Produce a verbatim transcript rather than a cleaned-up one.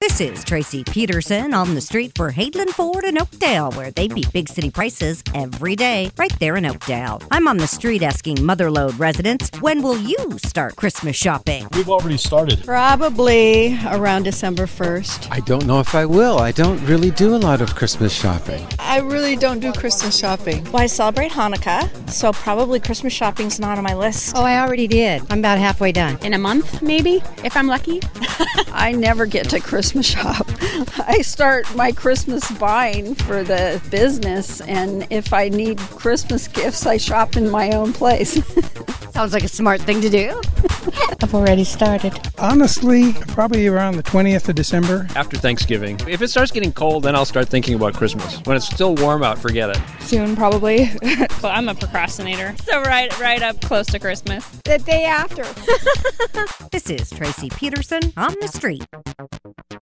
This is Tracy Peterson on the street for Hadeland Ford in Oakdale, where they beat big city prices every day, right there in Oakdale. I'm on the street asking Motherlode residents, when will you start Christmas shopping? We've already started. Probably around December first. I don't know if I will. I don't really do a lot of Christmas shopping. I really don't do Christmas shopping. Well, I celebrate Hanukkah, so probably Christmas shopping's not on my list. Oh, I already did. I'm about halfway done. In a month, maybe, if I'm lucky. I never get to Christmas shop. I start my Christmas buying for the business, and if I need Christmas gifts, I shop in my own place. Sounds like a smart thing to do. I've already started. Honestly, probably around the twentieth of December. After Thanksgiving. If it starts getting cold, then I'll start thinking about Christmas. When it's still warm out, forget it. Soon, probably. Well, I'm a procrastinator, so right, right up close to Christmas. The day after. This is Tracy Peterson on the street.